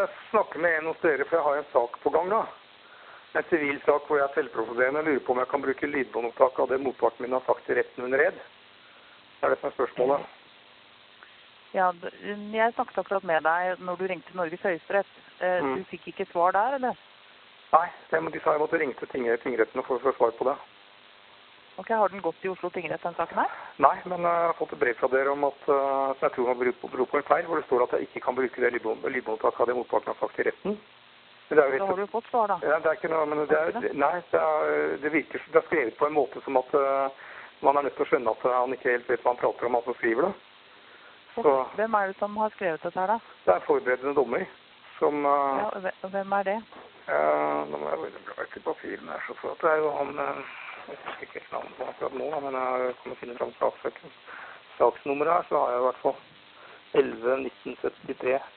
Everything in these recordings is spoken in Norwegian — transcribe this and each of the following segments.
snakke med en hos dere, for jeg har en sak på gang da. En sivil sak hvor jeg er selvprofillerende. Jeg lurer på om jeg kan bruke lydbåndopptak av det motparten min har sagt i retten under ed. Det det som spørsmålet. Ja, jeg snakket akkurat med deg når du ringte Norges Høyesterett. Du fikk ikke svar der, eller? Nei, de sa jeg måtte ringe til tingretten for å få svar på det. Ok, har den gått i Oslo tingrett, den saken her? Nei, men jeg har fått et brev fra dere om at, som jeg tror man beror på en feil, hvor det står at jeg ikke kan bruke det lydbåndopptaket av det motparten har sagt i retten. Men det er jo Da har du fått svar da? Ja, det er ikke noe, men det virker det er skrevet på en måte som at man er nødt til å skjønne at han ikke helt vet hva han prater om, han som skriver det. Så, hvem er det som har skrevet dette her da? Det er forberedende dommer som... Ja, hvem er det? Nå må jeg bla ikke på filen her, så for at det er jo han... Jeg husker ikke helt navnet på akkurat nå, men jeg kommer finne fram saksøkken. Saksnummeret her, så har jeg i hvert fall 11-1973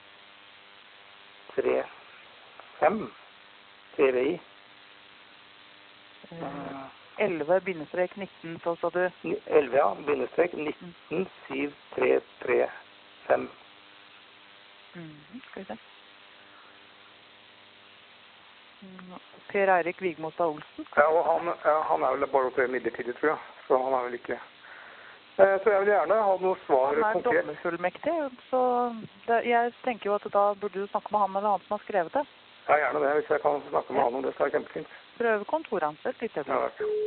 3-5 TVI. 11-19, så sa du? 11, ja, bindestrek 19 7 3 3 5. Skal vi se. Per Eirik Vigmostad Olsen? Ja, og han er vel bare oppført midlertidig, tror jeg. Så han er vel ikke... Så jeg vil gjerne ha noe svar konkret. Han er dommerfullmektig, så jeg tenker jo at da burde du snakke med han eller han som har skrevet det. Ja, gjerne det. Hvis jeg kan snakke med han om det, så er det kjempefint. Prøve kontoransett litt. Ja,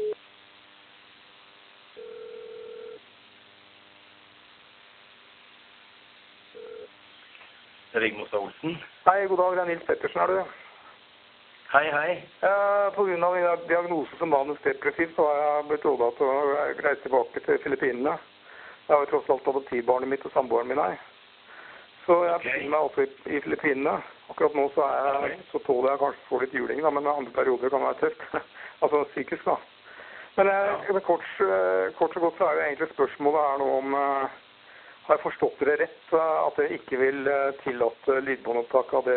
Vigmostad Olsen. Hei, god dag. Det er Nils Pettersen, er du? Hei, hei. På grunn av min diagnose som manus depressiv, så har jeg blitt rådet til å reise tilbake til Filippinene. Jeg har jo tross alt adoptivbarnet mitt og samboeren min her. Så jeg befinner meg også i Filippinene. Akkurat nå så tåler jeg kanskje få litt juling, da, men andre perioder kan være tøft. Altså psykisk, da. Men kort og godt så er jo egentlig spørsmålet her nå om har jeg forstått dere rett at dere ikke vil tillate lydbåndopptak av det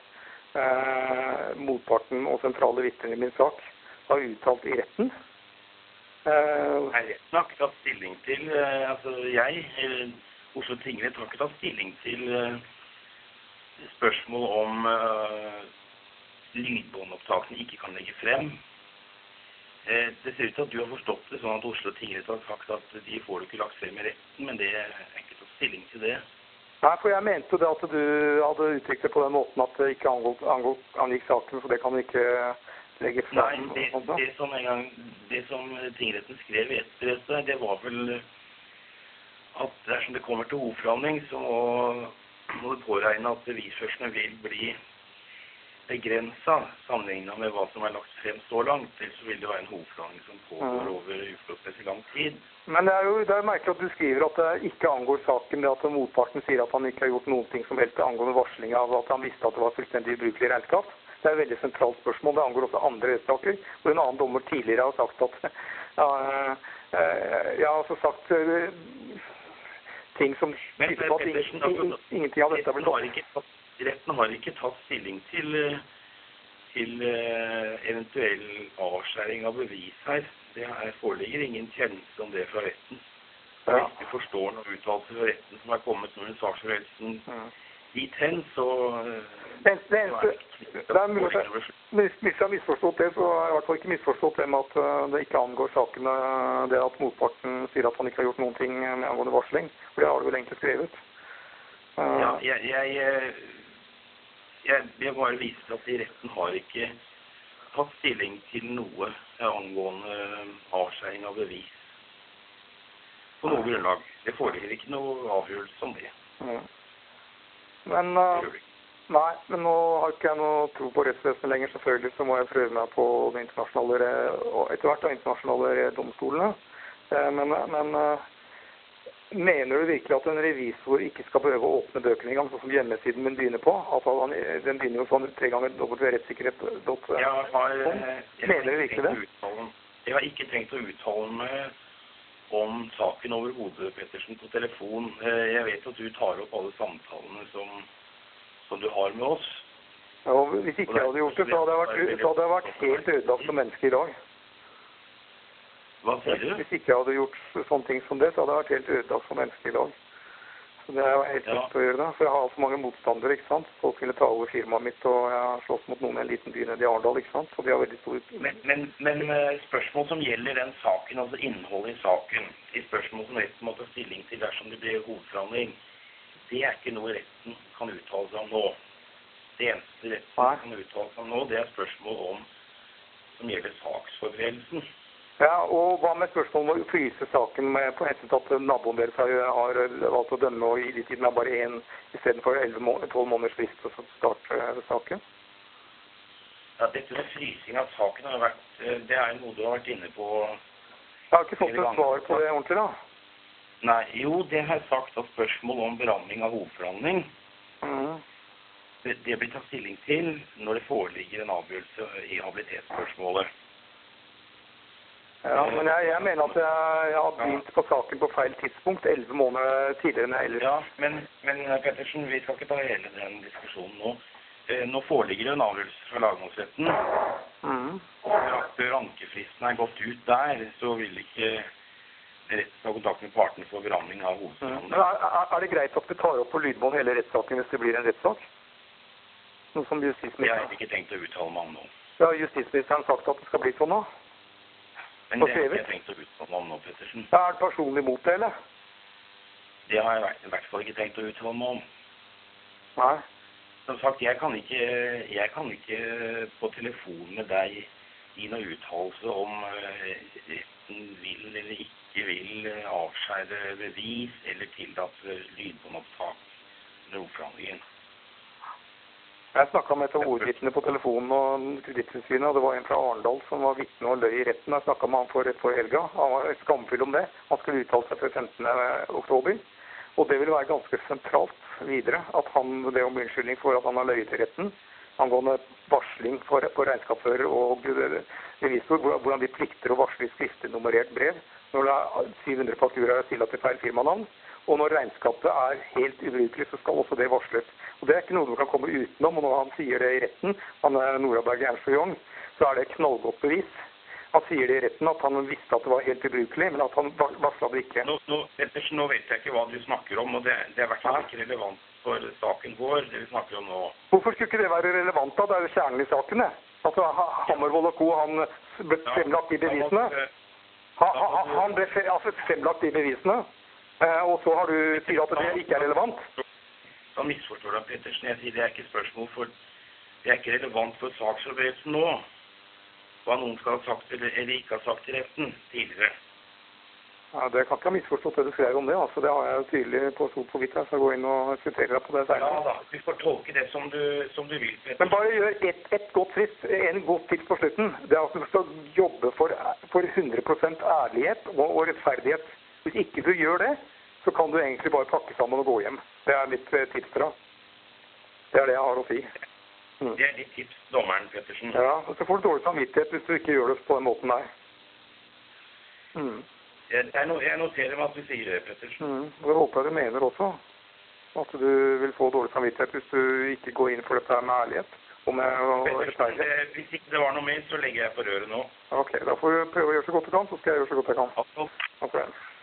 motparten og sentrale vitner i min sak har uttalt i retten? Nei, retten har ikke tatt stilling til, altså Oslo tingrett har ikke tatt stilling til spørsmål om lydbåndopptakene ikke kan legge frem. Det ser ut til at du har forstått det sånn at Oslo tingrett har sagt at de får du ikke lagt frem i retten, men det er ikke tatt stilling til det. Nei, for jeg mente det at du hadde uttrykt det på den måten at det ikke angikk saken, så det kan du ikke legge frem. Nei, det som tingretten skrev etter dette, det var vel at dersom det kommer til hovedforhandling, så må det påregne at bevisførsene vil bli begrenset sammenlignet med hva som er lagt frem så langt, ellers så vil det være en hovedforhandling som pågår over uforholdsmessig lang tid. Men det er merkelig at du skriver at det ikke angår saken, det at motparten sier at han ikke har gjort noen ting som helst angående varsling av at han visste at det var fullstendig ubrukelig regnskap. Det er et veldig sentralt spørsmål. Det angår også andre rettssaker, hvor en annen dommer tidligere har sagt at jeg har altså sagt ting som tyder på at ingenting av dette har blitt tatt. Retten har ikke tatt stilling til eventuell avskjæring av bevis her. Det foreligger ingen kjennelse om det fra retten. Hvis du forstår noen uttalelse fra retten som er kommet under saksforholdelsen dit hen, så... Hvis jeg har misforstått det, så har jeg i hvert fall ikke misforstått det med at det ikke angår saken, det at motparten sier at han ikke har gjort noen ting med angående varsling. For det har du vel egentlig skrevet. Ja, jeg bare viser at i retten har ikke tatt stilling til noe angående avskjæring av bevis. På noe grunnlag. Det foreligger ikke noe avgjørelse om det. Men nå har ikke jeg noe tro på rettsvesenet lenger. Selvfølgelig så må jeg prøve meg på de internasjonale, og etter hvert de internasjonale domstolene. Men mener du virkelig at en revisor ikke skal prøve å åpne bøkene en gang, sånn som hjemmesiden min begynner på? Den begynner jo sånn 3 ganger www.rettssikkerhet.com. Mener du virkelig det? Jeg har ikke tenkt å uttale meg om saken overhodet, Pettersen, på telefon. Jeg vet at du tar opp alle samtalene som du har med oss. Ja, hvis ikke jeg hadde gjort det, så hadde jeg vært helt ødelagt som menneske i dag. Hva sier du? Hvis ikke jeg hadde gjort sånne ting som det, så hadde jeg vært helt ødelagt som menneske i dag. Så det er jo helt nødt til å gjøre det. For jeg har så mange motstandere, ikke sant? Folk ville ta over firmaet mitt, og jeg har slåss mot noen i en liten by nede i Arendal, ikke sant? Så de har veldig stor... Men spørsmål som gjelder den saken, altså innholdet i saken, de spørsmål som retten må ta stilling til dersom det blir hovedforhandling, det er ikke noe retten kan uttale seg om nå. Det eneste retten kan uttale seg om nå, det er spørsmål som gjelder saksforberedelsen. Ja, og hva med spørsmål om å fryse saken på hensyn til at naboen deres har valgt å dømme, og i de tiden er bare en, i stedet for 12 måneders frist til å starte saken? Ja, dette med frysing av saken har vært, det er noe du har vært inne på. Jeg har ikke fått et svar på det ordentlig da. Nei, jo, det har jeg sagt at spørsmål om beramning av hovedforhandling, det blir tatt stilling til når det foreligger en avgjørelse i habilitetsspørsmålet. Ja, men jeg mener at jeg har begynt på saken på feil tidspunkt, 11 måneder tidligere enn jeg ellers. Ja, men Pettersen, vi skal ikke ta hele den diskusjonen nå. Nå foreligger det en avgjørelse fra lagmannsretten. Før ankefristen er gått ut der, så vil ikke retten ta kontakt med partene for beramning av hovedforhandling. Er det greit at vi tar opp på lydbånd hele rettssaken hvis det blir en rettssak? Noe som justisministeren... Jeg har ikke tenkt å uttale meg om nå. Ja, justisministeren har sagt at det skal bli sånn nå? Men det har jeg ikke tenkt å uttale meg om nå, Pettersen. Ja, er det personlig mot det, eller? Det har jeg i hvert fall ikke tenkt å uttale meg om. Nei. Som sagt, jeg kan ikke på telefon med deg gi noe uttalelse om retten vil eller ikke vil avskjære bevis eller tillate lydbåndopptak under hovedforhandlingen. Jeg snakket med et av hovedvittnene på telefonen og kreditttilsynet, og det var en fra Arendal som var vittne og løy i retten. Jeg snakket med han rett før helga. Han var skamfull om det. Han skulle uttale seg til 15. oktober. Og det vil være ganske sentralt videre at han, det om unnskyldning for at han har løyet i retten, angående varsling på regnskapsfører og revisor, hvordan de plikter å varsle i skriftlig nummerert brev når det er 700 fakturaer stilt til feil firmanavn. Og når regnskapet er helt ubrukelig, så skal også det varsles. Og det er ikke noe du kan komme utenom, og når han sier det i retten, han er Noraberg Ernst og Jong, så er det knallgodt bevis. Han sier det i retten at han visste at det var helt ubrukelig, men at han varslet det ikke. Nå vet jeg ikke hva du snakker om, og det er i hvert fall ikke relevant for saken vår, det vi snakker om nå. Hvorfor skulle ikke det være relevant da? Det er jo kjernen i saken, det. Altså, Hammervold og Co., han ble fremlagt i bevisene. Han ble fremlagt i bevisene. Og så har du sier at det ikke er relevant. Da misforstår du, Pettersen. Jeg sier det er ikke spørsmål for... Det er ikke relevant for saksforberedelsen nå. Hva noen skal ha sagt eller ikke ha sagt i retten tidligere. Ja, det kan ikke ha misforstått det du skrev om det. Altså, det har jeg jo tydelig på stort på vidt. Jeg skal gå inn og diskutere deg på det senere. Ja da, du får tolke det som du vil, Pettersen. Men bare gjør et godt frist, en god tips på slutten. Det er at du skal jobbe for 100% ærlighet og rettferdighet. Hvis ikke du gjør det, så kan du egentlig bare pakke sammen og gå hjem. Det er mitt tips til deg. Det er det jeg har å si. Det er ditt tips, dommeren, Pettersen. Ja, og så får du dårlig samvittighet hvis du ikke gjør det på den måten der. Jeg noterer meg at du sier det, Pettersen. Og det håper jeg du mener også. At du vil få dårlig samvittighet hvis du ikke går inn for dette med ærlighet. Pettersen, hvis ikke det var noe mer, så legger jeg på røret nå. Ok, da får du prøve å gjøre så godt du kan, så skal jeg gjøre så godt jeg kan. Absolutt. Ok.